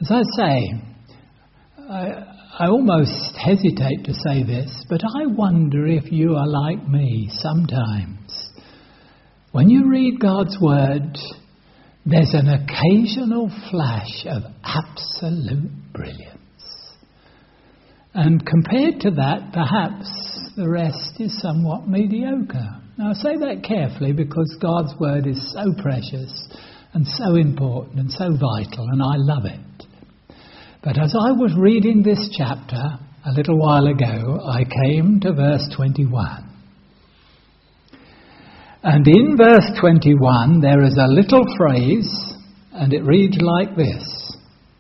As I say, I almost hesitate to say this, but I wonder if you are like me sometimes. When you read God's Word, there's an occasional flash of absolute brilliance. And compared to that, perhaps the rest is somewhat mediocre. Now I say that carefully because God's Word is so precious and so important and so vital, and I love it. But as I was reading this chapter a little while ago, I came to verse 21. And in verse 21 there is a little phrase, and it reads like this.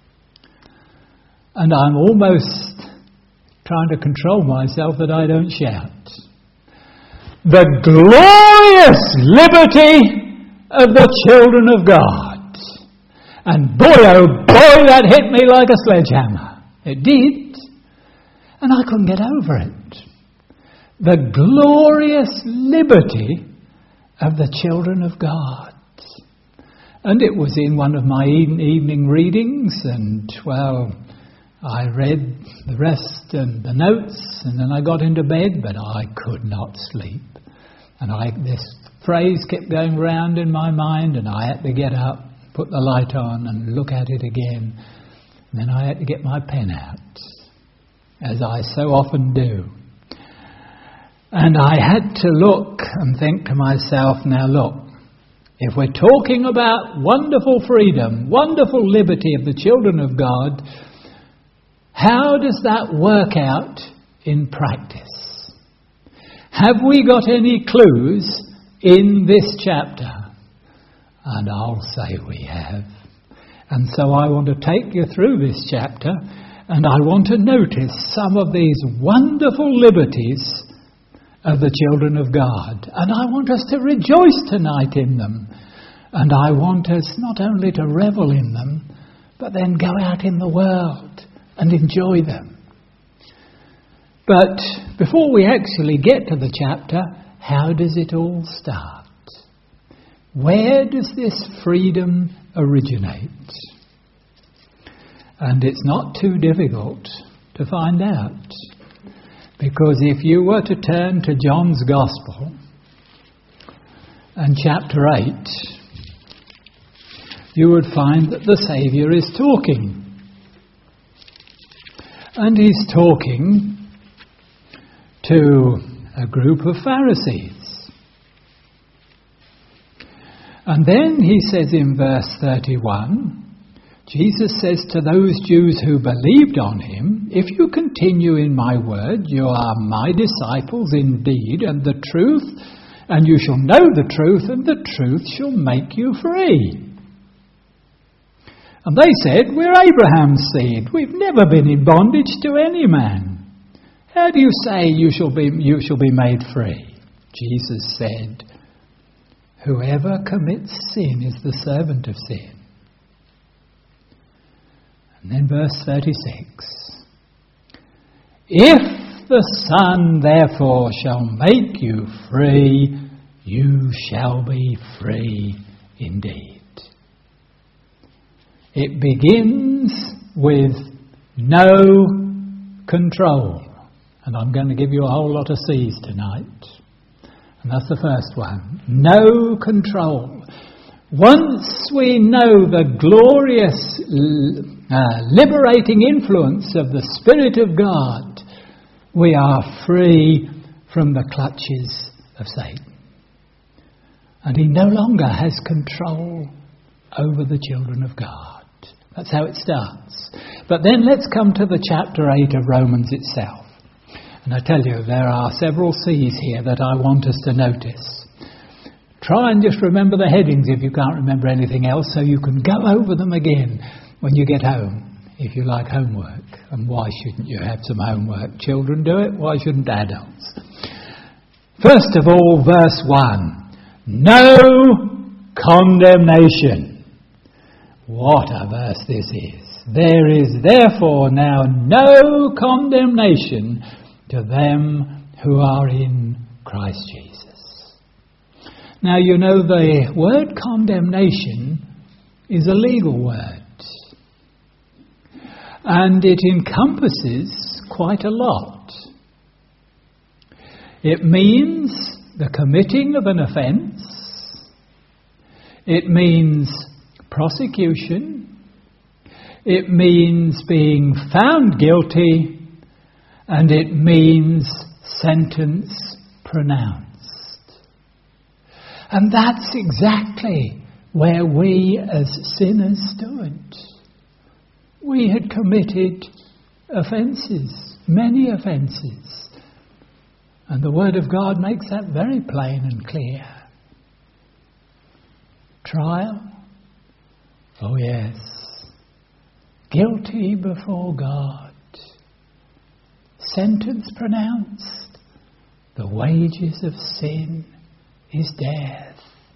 And I'm almost trying to control myself that I don't shout. The glorious liberty of the children of God. And boy, oh boy, that hit me like a sledgehammer. It did. And I couldn't get over it. The glorious liberty of the children of God. And it was in one of my evening readings, and well, I read the rest and the notes, and then I got into bed, but I could not sleep. And this phrase kept going round in my mind, and I had to get up, put the light on, and look at it again. And then I had to get my pen out, as I so often do. And I had to look and think to myself, now look, if we're talking about wonderful freedom, wonderful liberty of the children of God, how does that work out in practice? Have we got any clues in this chapter? And I'll say we have. And so I want to take you through this chapter, and I want to notice some of these wonderful liberties of the children of God. And I want us to rejoice tonight in them. And I want us not only to revel in them, but then go out in the world and enjoy them. But before we actually get to the chapter, how does it all start? Where does this freedom originate? And it's not too difficult to find out. Because if you were to turn to John's Gospel and chapter 8, you would find that the Saviour is talking. And he's talking to a group of Pharisees. And then he says in verse 31, Jesus says to those Jews who believed on him, if you continue in my word, you are my disciples indeed, and you shall know the truth, and the truth shall make you free. And they said, we're Abraham's seed. We've never been in bondage to any man. How do you say you shall be made free? Jesus said, whoever commits sin is the servant of sin. And then verse 36. If the Son therefore shall make you free, you shall be free indeed. It begins with no control. And I'm going to give you a whole lot of C's tonight. And that's the first one. No control. Once we know the glorious, liberating influence of the Spirit of God, we are free from the clutches of Satan. And he no longer has control over the children of God. That's how it starts. But then let's come to the chapter 8 of Romans itself. And I tell you, there are several C's here that I want us to notice. Try and just remember the headings if you can't remember anything else, so you can go over them again when you get home, if you like homework. And why shouldn't you have some homework? Children do it, why shouldn't adults? First of all, verse 1. No condemnation. What a verse this is. There is therefore now no condemnation to them who are in Christ Jesus. Now you know the word condemnation is a legal word. And it encompasses quite a lot. It means the committing of an offence. It means prosecution. It means being found guilty. And it means sentence pronounced. And that's exactly where we as sinners stood. We had committed offences, many offences. And the Word of God makes that very plain and clear. Trial? Oh yes. Guilty before God. Sentence pronounced. The wages of sin is death.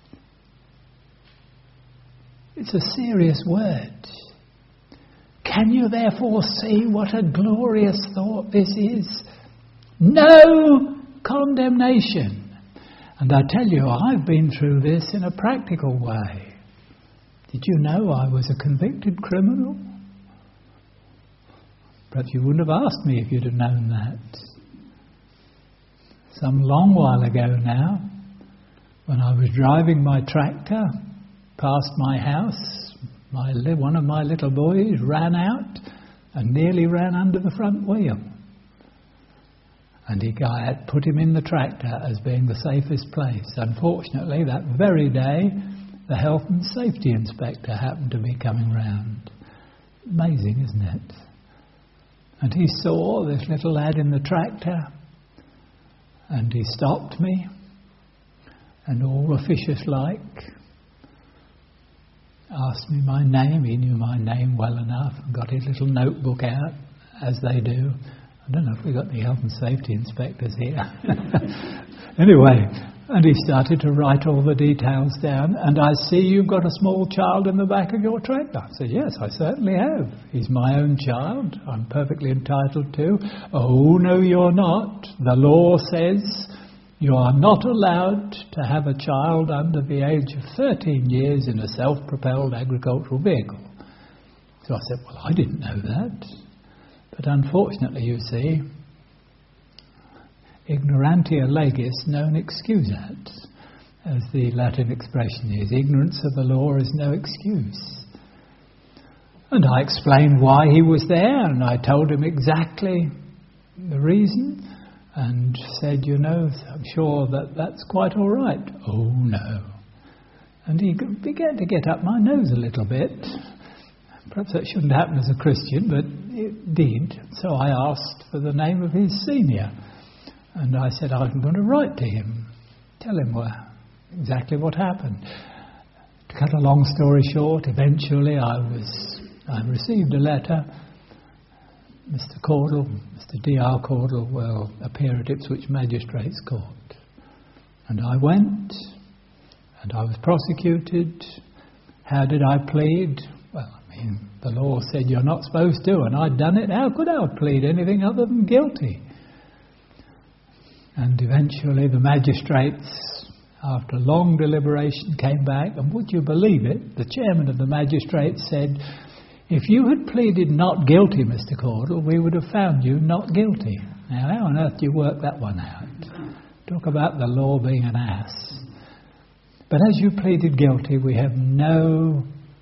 It's a serious word. Can you therefore see what a glorious thought this is? No condemnation. And I tell you, I've been through this in a practical way. Did you know I was a convicted criminal? Perhaps you wouldn't have asked me if you'd have known that. Some long while ago now, when I was driving my tractor past my house, one of my little boys ran out and nearly ran under the front wheel. And I had put him in the tractor as being the safest place. Unfortunately, that very day, the health and safety inspector happened to be coming round. Amazing, isn't it? And he saw this little lad in the tractor, and he stopped me, and all officious-like asked me my name. He knew my name well enough and got his little notebook out, as they do. I don't know if we've got the health and safety inspectors here. Anyway, and he started to write all the details down. And I see you've got a small child in the back of your tractor. I said, yes, I certainly have. He's my own child. I'm perfectly entitled to. Oh, no, you're not. The law says you are not allowed to have a child under the age of 13 years in a self-propelled agricultural vehicle. So I said, well, I didn't know that. But unfortunately, you see, ignorantia legis non excusat, as the Latin expression is. Ignorance of the law is no excuse. And I explained why he was there, and I told him exactly the reason, and said, you know, I'm sure that's quite all right. Oh, no. And he began to get up my nose a little bit. Perhaps that shouldn't happen as a Christian, but it did. So I asked for the name of his senior. And I said, I'm going to write to him, tell him exactly what happened. To cut a long story short, eventually I received a letter. Mr. Caudle, Mr. D.R. Caudle will appear at Ipswich Magistrates Court. And I went, and I was prosecuted. How did I plead? Well, the law said you're not supposed to, and I'd done it. How could I plead anything other than guilty? And eventually the magistrates, after long deliberation, came back, and would you believe it, the chairman of the magistrates said, if you had pleaded not guilty, Mr. Caudle, we would have found you not guilty. Now, how on earth do you work that one out? Talk about the law being an ass. But as you pleaded guilty, we have no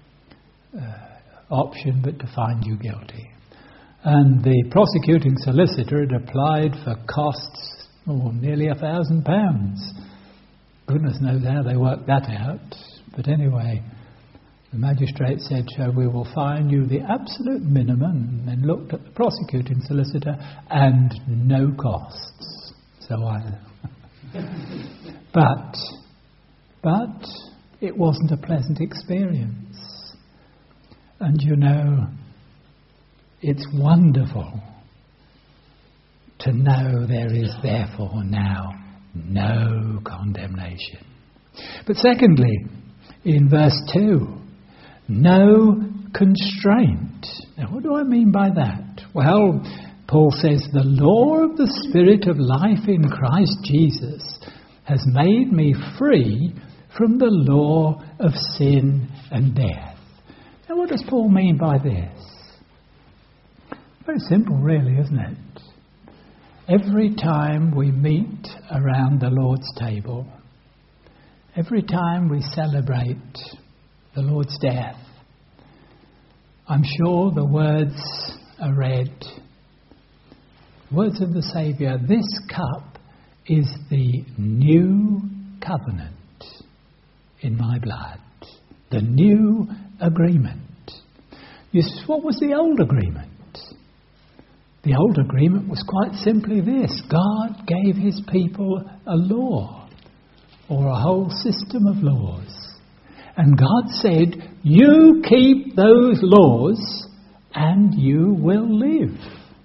option but to find you guilty. And the prosecuting solicitor had applied for costs nearly £1,000. Goodness knows how they worked that out. But anyway, the magistrate said, so we will fine you the absolute minimum, and then looked at the prosecuting solicitor, and no costs. So but it wasn't a pleasant experience. And you know, it's wonderful to know there is therefore now no condemnation. But secondly, in verse 2, no constraint. Now, what do I mean by that? Well, Paul says, the law of the Spirit of life in Christ Jesus has made me free from the law of sin and death. Now, what does Paul mean by this? Very simple, really, isn't it? Every time we meet around the Lord's table, every time we celebrate the Lord's death, I'm sure the words are read. Words of the Saviour, this cup is the new covenant in my blood. The new agreement. What was the old agreement? The old agreement was quite simply this. God gave his people a law, or a whole system of laws. And God said, you keep those laws and you will live.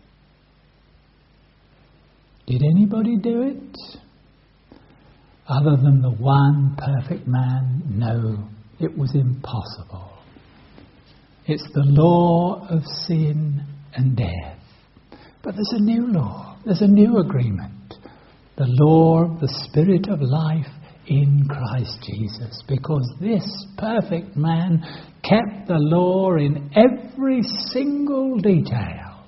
Did anybody do it? Other than the one perfect man? No, it was impossible. It's the law of sin and death. But there's a new law. There's a new agreement. The law of the Spirit of life in Christ Jesus. Because this perfect man kept the law in every single detail.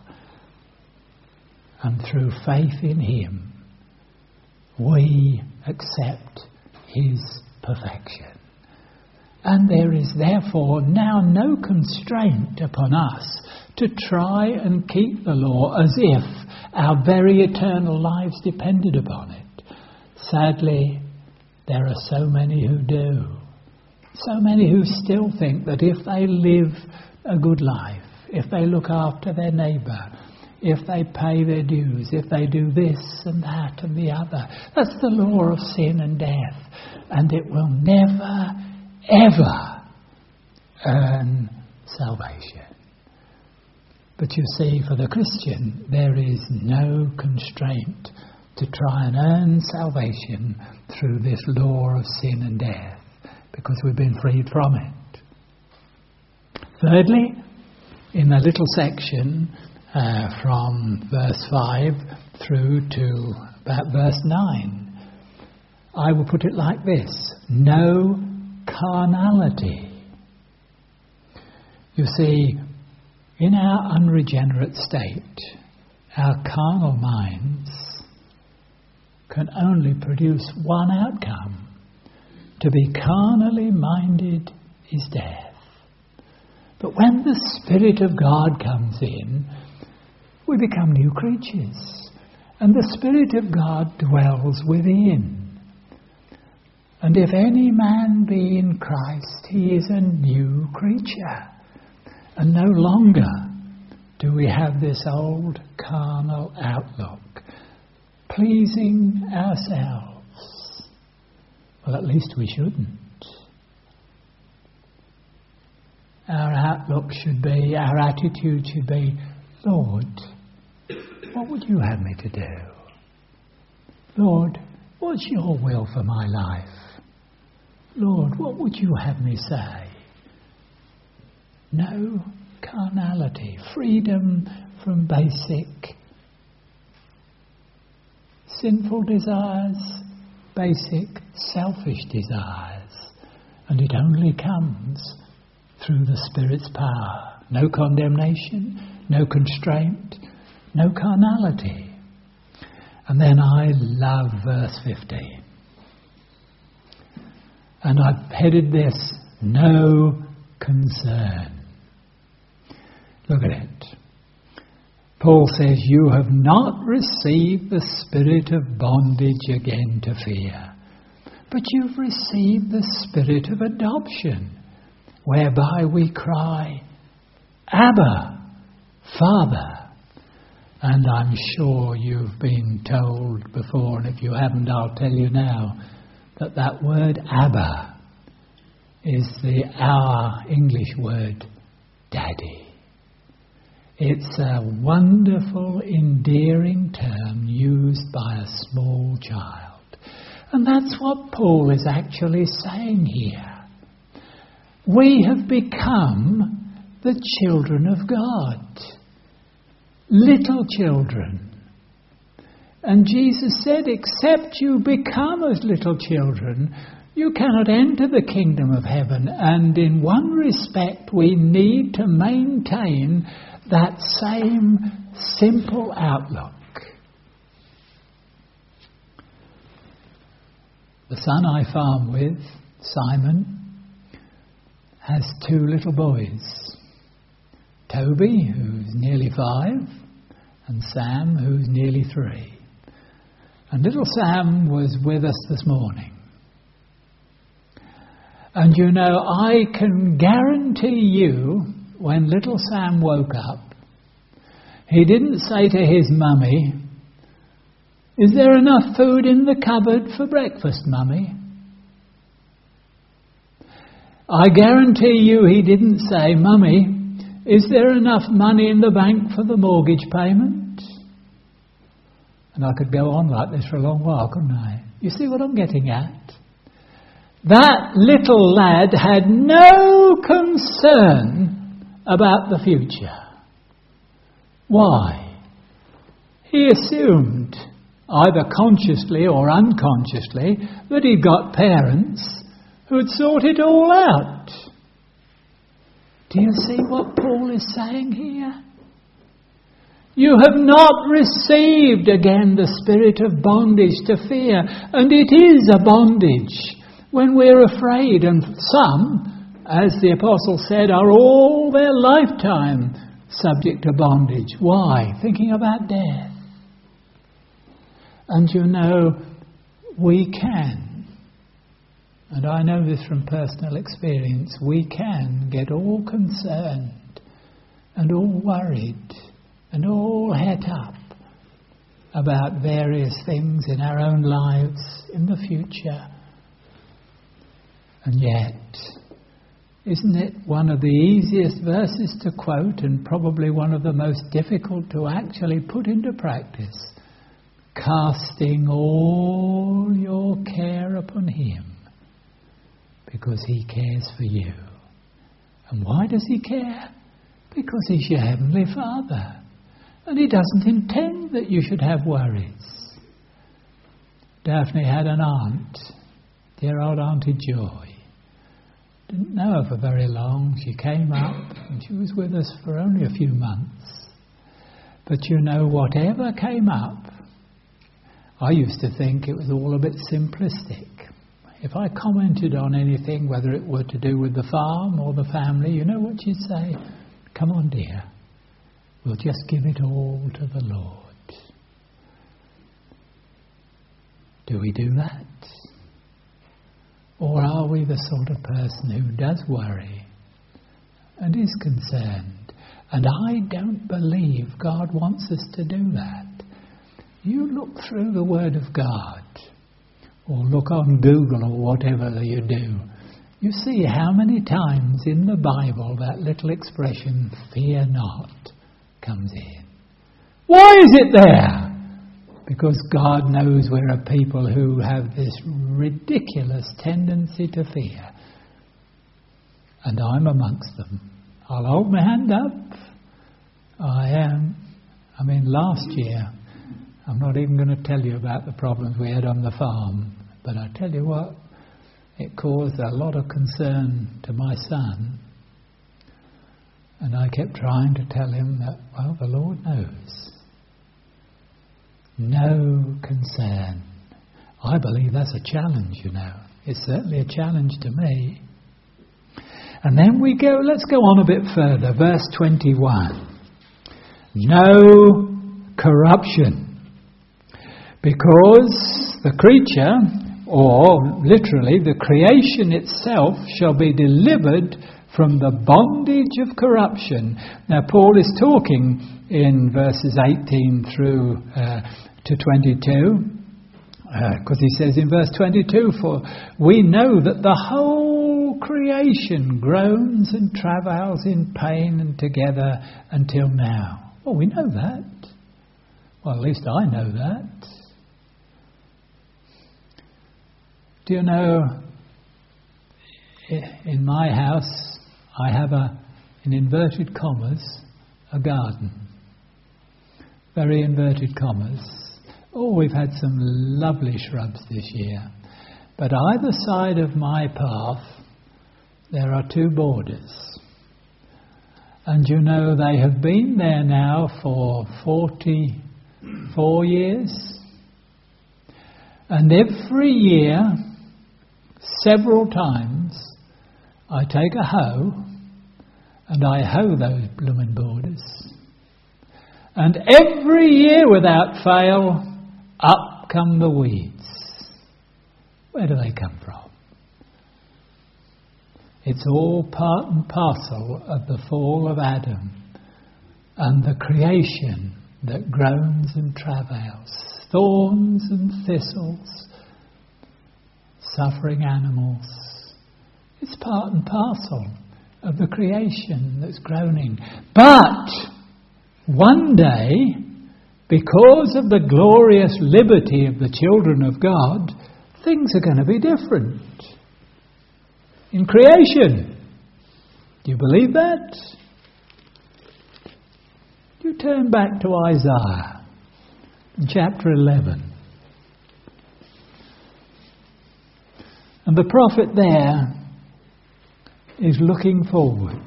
And through faith in him, we accept his perfection. And there is therefore now no constraint upon us to try and keep the law as if our very eternal lives depended upon it. Sadly, there are so many who do. So many who still think that if they live a good life, if they look after their neighbour, if they pay their dues, if they do this and that and the other, that's the law of sin and death. And it will never, ever earn salvation. But you see, for the Christian, there is no constraint to try and earn salvation through this law of sin and death, because we've been freed from it. Thirdly, in the little section from verse 5 through to about verse 9, I will put it like this: no carnality. You see, in our unregenerate state, our carnal minds can only produce one outcome. To be carnally minded is death. But when the Spirit of God comes in, we become new creatures. And the Spirit of God dwells within. And if any man be in Christ, he is a new creature. And no longer do we have this old carnal outlook, pleasing ourselves. Well, at least we shouldn't. Our outlook should be, our attitude should be, Lord, what would you have me to do? Lord, what's your will for my life? Lord, what would you have me say? No carnality, freedom from basic sinful desires, basic selfish desires. And it only comes through the Spirit's power. No condemnation, no constraint, no carnality. And then I love verse 15. And I've headed this, no concern. Look at it. Paul says, you have not received the spirit of bondage again to fear, but you've received the spirit of adoption, whereby we cry, Abba, Father. And I'm sure you've been told before, and if you haven't, I'll tell you now, that word Abba is our English word Daddy. It's a wonderful, endearing term used by a small child. And that's what Paul is actually saying here. We have become the children of God. Little children. And Jesus said, except you become as little children, you cannot enter the kingdom of heaven. And in one respect, we need to maintain that same simple outlook. The son I farm with, Simon, has 2 little boys. Toby, who's nearly 5, and Sam, who's nearly 3. And little Sam was with us this morning. And you know, I can guarantee you, when little Sam woke up, he didn't say to his mummy, "Is there enough food in the cupboard for breakfast, mummy?" I guarantee you he didn't say, "Mummy, is there enough money in the bank for the mortgage payment?" And I could go on like this for a long while, couldn't I? You see what I'm getting at? That little lad had no concern about the future. Why? He assumed, either consciously or unconsciously, that he'd got parents who'd sort it all out. Do you see what Paul is saying here? You have not received again the spirit of bondage to fear, and it is a bondage when we're afraid, and some, as the apostle said, are all their lifetime subject to bondage. Why? Thinking about death. And you know, we can, and I know this from personal experience, we can get all concerned and all worried and all het up about various things in our own lives, in the future. And yet, isn't it one of the easiest verses to quote and probably one of the most difficult to actually put into practice? Casting all your care upon him, because he cares for you. And why does he care? Because he's your Heavenly Father. And he doesn't intend that you should have worries. Daphne had an aunt, dear old Auntie Joy. Didn't know her for very long. She came up and she was with us for only a few months. But you know, whatever came up, I used to think it was all a bit simplistic. If I commented on anything, whether it were to do with the farm or the family, you know what she'd say? "Come on, dear, we'll just give it all to the Lord." Do we do that? Or are we the sort of person who does worry and is concerned? And I don't believe God wants us to do that. You look through the Word of God, or look on Google or whatever you do, you see how many times in the Bible that little expression, "fear not," comes in. Why is it there? Because God knows we're a people who have this ridiculous tendency to fear. And I'm amongst them. I'll hold my hand up. I am. Last year, I'm not even going to tell you about the problems we had on the farm, but I tell you what, it caused a lot of concern to my son. And I kept trying to tell him that, well, the Lord knows. No concern. I believe that's a challenge, you know. It's certainly a challenge to me. And then let's go on a bit further. Verse 21. No corruption. Because the creature, or literally the creation itself, shall be delivered from the bondage of corruption. Now Paul is talking in verses 18 through to 22, because he says in verse 22, "For we know that the whole creation groans and travails in pain and together until now." Well, we know that. Well, at least I know that. Do you know, in my house, I have in inverted commas, a garden. Very inverted commas. Oh, we've had some lovely shrubs this year. But either side of my path, there are 2 borders. And you know, they have been there now for 44 years. And every year, several times, I take a hoe and I hoe those blooming borders. And every year without fail, up come the weeds. Where do they come from? It's all part and parcel of the fall of Adam and the creation that groans and travails, thorns and thistles, suffering animals. It's part and parcel of the creation that's groaning. But one day, because of the glorious liberty of the children of God, things are going to be different. In creation. Do you believe that? You turn back to Isaiah, chapter 11. And the prophet there is looking forward.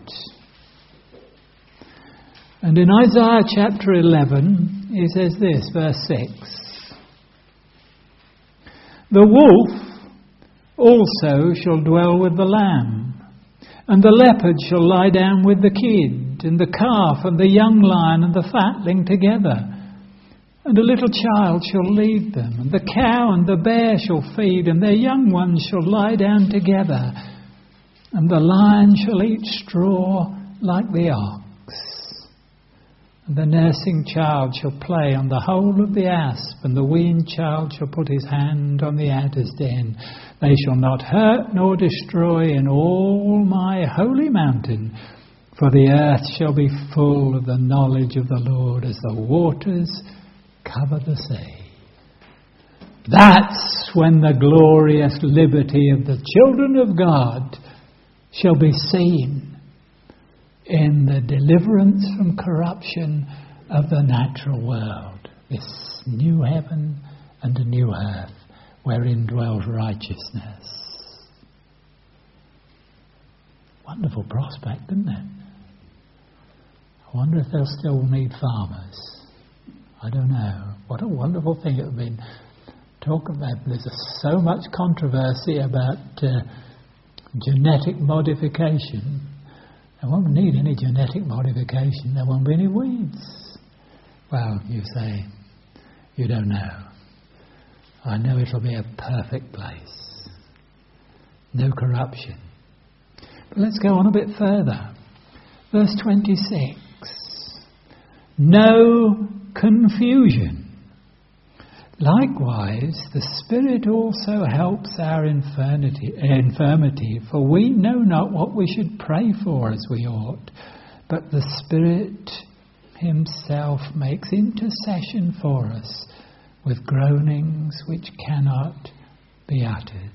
And in Isaiah chapter 11, he says this, verse 6. The wolf also shall dwell with the lamb, and the leopard shall lie down with the kid, and the calf and the young lion and the fatling together. And a little child shall lead them, and the cow and the bear shall feed, and their young ones shall lie down together. And the lion shall eat straw like the ox. And the nursing child shall play on the hole of the asp, and the weaned child shall put his hand on the adder's den. They shall not hurt nor destroy in all my holy mountain, for the earth shall be full of the knowledge of the Lord as the waters cover the sea. That's when the glorious liberty of the children of God shall be seen in the deliverance from corruption of the natural world. This new heaven and a new earth wherein dwells righteousness. Wonderful prospect, isn't it? I wonder if they'll still need farmers. I don't know. What a wonderful thing it would be. Talk about, there's so much controversy about genetic modification. There won't need any genetic modification. There won't be any weeds. Well, you say, you don't know. I know it'll be a perfect place. No corruption. But let's go on a bit further. Verse 26. No confusion. Likewise, the Spirit also helps our infirmity, for we know not what we should pray for as we ought, but the Spirit Himself makes intercession for us with groanings which cannot be uttered.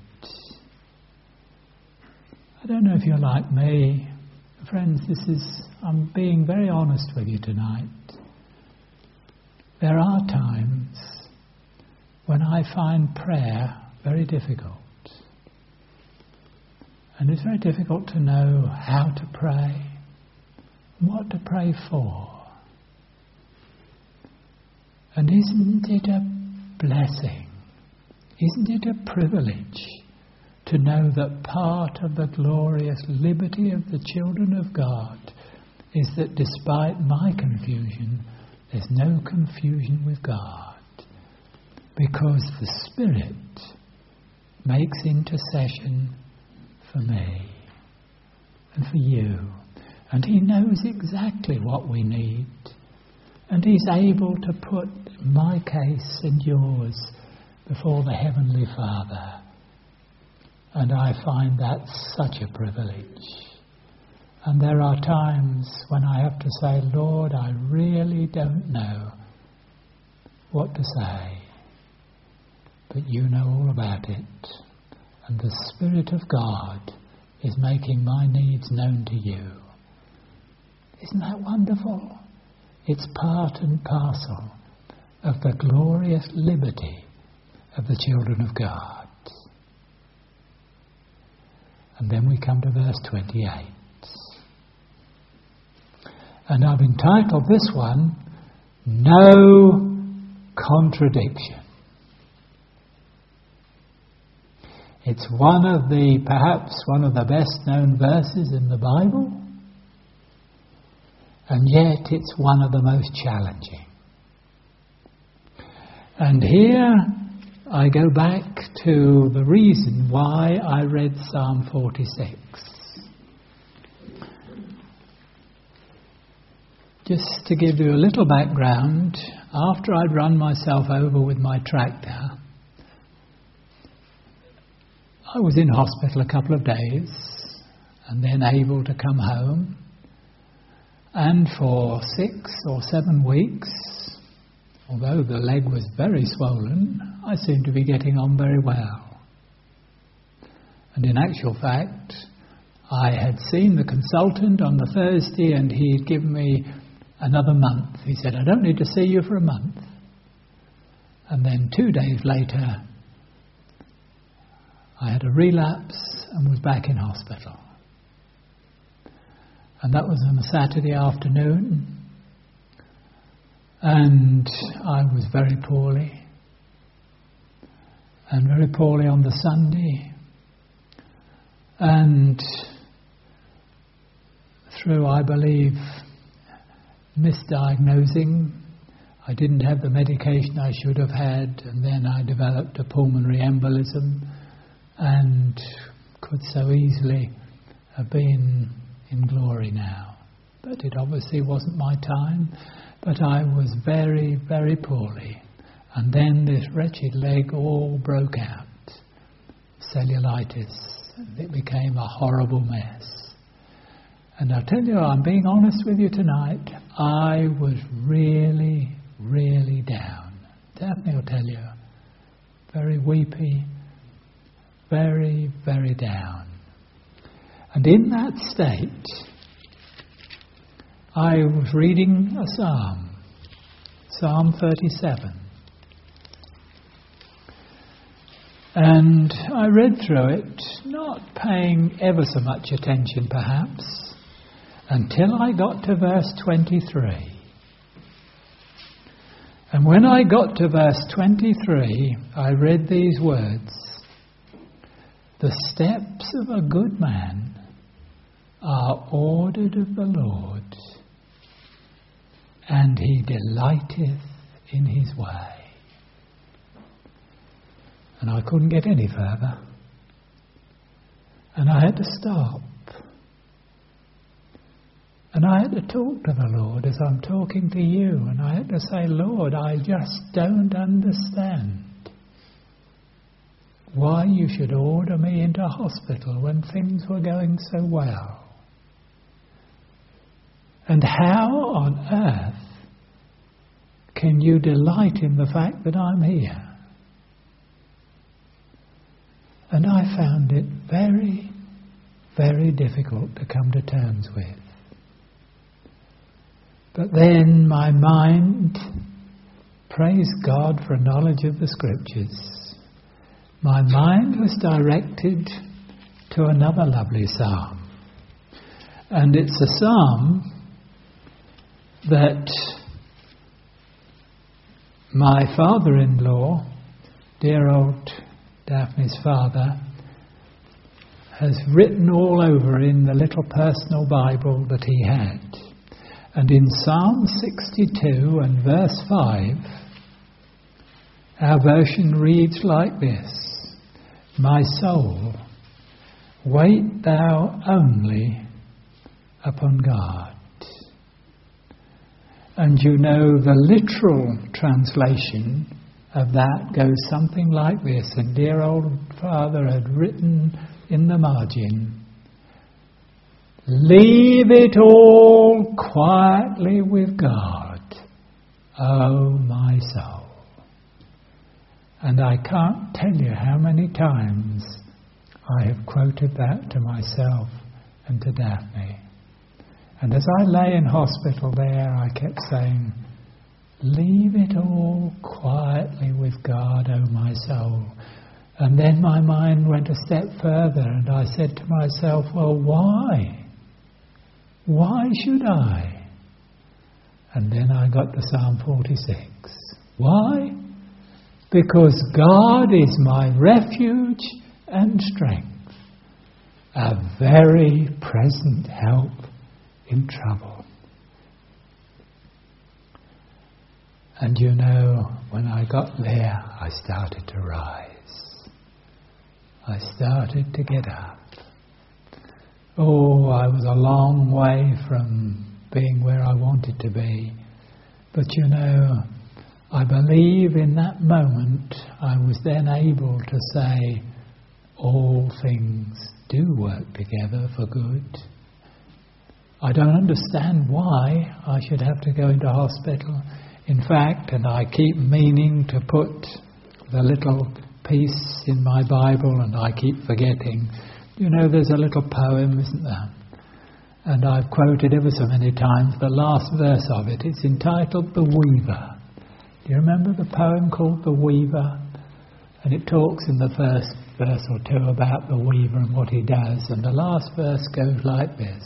I don't know if you're like me. Friends, I'm being very honest with you tonight. There are times when I find prayer very difficult. And it's very difficult to know how to pray, what to pray for. And isn't it a blessing? Isn't it a privilege to know that part of the glorious liberty of the children of God is that despite my confusion, there's no confusion with God, because the Spirit makes intercession for me and for you, and He knows exactly what we need, and He's able to put my case and yours before the Heavenly Father. And I find that such a privilege. And there are times when I have to say, Lord, I really don't know what to say. But you know all about it. And the Spirit of God is making my needs known to you. Isn't that wonderful? It's part and parcel of the glorious liberty of the children of God. And then we come to verse 28. And I've entitled this one, No Contradiction. It's perhaps one of the best known verses in the Bible, and yet it's one of the most challenging. And here I go back to the reason why I read Psalm 46. Just to give you a little background, after I'd run myself over with my tractor, I was in hospital a couple of days and then able to come home. And for 6 or 7 weeks, although the leg was very swollen, I seemed to be getting on very well. And in actual fact, I had seen the consultant on the Thursday and he'd given me another month. He said, I don't need to see you for a month. And then 2 days later, I had a relapse and was back in hospital. And that was on a Saturday afternoon. And I was very poorly. And very poorly on the Sunday. And through, I believe, misdiagnosing, I didn't have the medication I should have had, and then I developed a pulmonary embolism and could so easily have been in glory now. But it obviously wasn't my time, but I was very, very poorly. And then this wretched leg all broke out, cellulitis, and it became a horrible mess. And I'll tell you, I'm being honest with you tonight, I was really, really down. Daphne will tell you, very weepy, very, very down. And in that state, I was reading a psalm, Psalm 37. And I read through it, not paying ever so much attention perhaps, until I got to verse 23. And when I got to verse 23, I read these words, the steps of a good man are ordered of the Lord, and he delighteth in his way. And I couldn't get any further. And I had to stop. And I had to talk to the Lord as I'm talking to you. And I had to say, Lord, I just don't understand why you should order me into hospital when things were going so well. And how on earth can you delight in the fact that I'm here? And I found it very, very difficult to come to terms with. But then my mind, praise God for knowledge of the Scriptures, my mind was directed to another lovely psalm. And it's a psalm that my father-in-law, dear old Daphne's father, has written all over in the little personal Bible that he had. And in Psalm 62 and verse 5, our version reads like this, my soul, wait thou only upon God. And you know the literal translation of that goes something like this. And dear old father had written in the margin, leave it all quietly with God, O my soul. And I can't tell you how many times I have quoted that to myself and to Daphne. And as I lay in hospital there, I kept saying, leave it all quietly with God, O my soul. And then my mind went a step further and I said to myself, well, why? Why should I? And then I got to Psalm 46. Why? Because God is my refuge and strength, a very present help in trouble. And you know, when I got there, I started to rise. I started to get up. Oh, I was a long way from being where I wanted to be. But you know, I believe in that moment I was then able to say, all things do work together for good. I don't understand why I should have to go into hospital. In fact, and I keep meaning to put the little piece in my Bible, and I keep forgetting. You know, there's a little poem, isn't there? And I've quoted ever so many times the last verse of it. It's entitled The Weaver. Do you remember the poem called The Weaver? And it talks in the first verse or two about the weaver and what he does. And the last verse goes like this.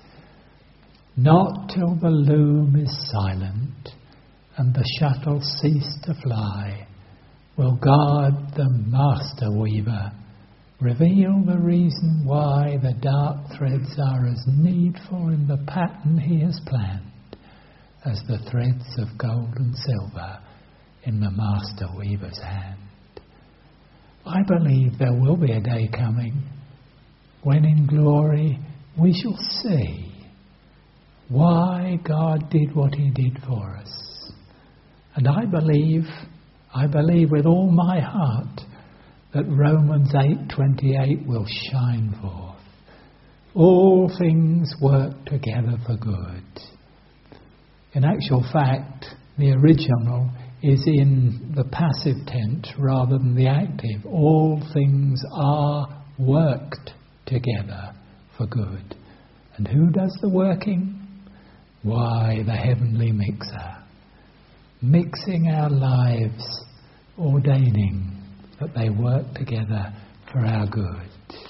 Not till the loom is silent and the shuttle cease to fly will God, the master weaver, reveal the reason why the dark threads are as needful in the pattern he has planned as the threads of gold and silver in the master weaver's hand. I believe there will be a day coming when in glory we shall see why God did what he did for us. And I believe with all my heart that Romans 8:28 will shine forth. All things work together for good. In actual fact, the original is in the passive tense rather than the active. All things are worked together for good. And who does the working? Why, the heavenly mixer. Mixing our lives, ordaining that they work together for our good.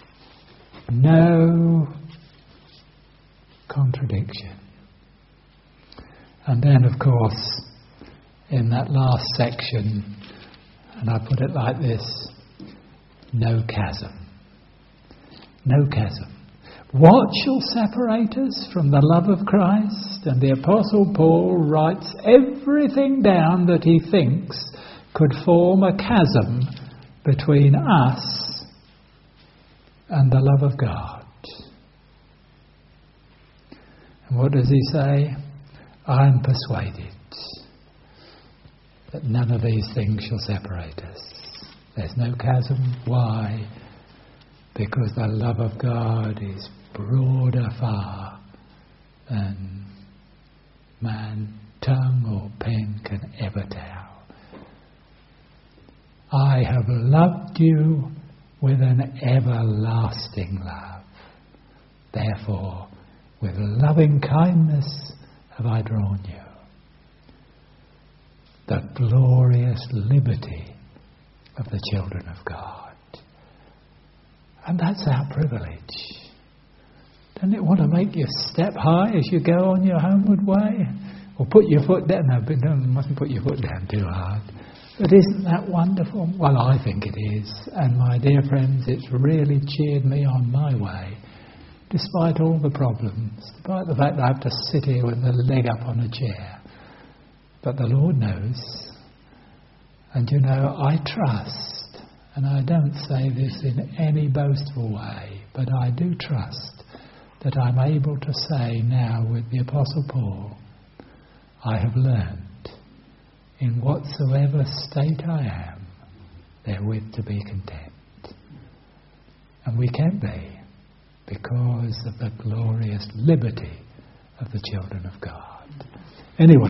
No contradiction. And then, of course, in that last section, and I put it like this, no chasm. No chasm. What shall separate us from the love of Christ? And the Apostle Paul writes everything down that he thinks could form a chasm between us and the love of God. And what does he say? I am persuaded that none of these things shall separate us. There's no chasm. Why? Because the love of God is broader far than man, tongue or pen can ever tell. I have loved you with an everlasting love. Therefore, with loving kindness have I drawn you. The glorious liberty of the children of God. And that's our privilege. Doesn't it want to make you step high as you go on your homeward way? Or put your foot down? No, but you mustn't put your foot down too hard. But isn't that wonderful? Well, I think it is. And my dear friends, it's really cheered me on my way. Despite all the problems. Despite the fact that I have to sit here with the leg up on a chair. But the Lord knows. And you know, I trust. And I don't say this in any boastful way. But I do trust that I'm able to say now with the Apostle Paul, I have learned in whatsoever state I am, therewith to be content. And we can be, because of the glorious liberty of the children of God. Anyway.